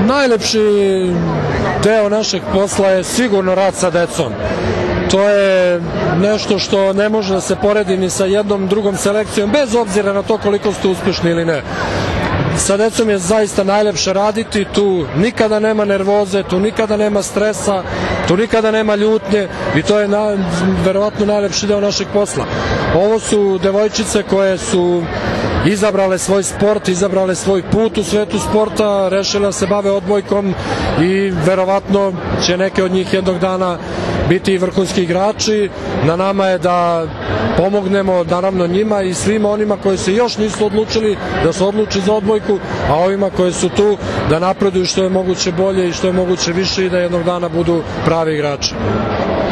Najlepši deo našeg posla je sigurno rad sa decom. To je nešto što ne može da se poredi ni sa jednom drugom selekcijom, bez obzira na to koliko ste uspešni ili ne. Sa decom je zaista najlepše raditi, tu nikada nema nervoze, tu nikada nema stresa, tu nikada nema ljutnje i to je verovatno najlepši deo našeg posla. Ovo su devojčice koje su izabrale svoj sport, izabrale svoj put u svetu sporta, rešile da se bave odbojkom i verovatno će neke od njih jednog dana biti i vrhunski igrači. Na nama je da pomognemo naravno njima i svima onima koji se još nisu odlučili da se odluči za odbojku, a ovima koji su tu da napreduju što je moguće bolje i što je moguće više i da jednog dana budu pravi igrači.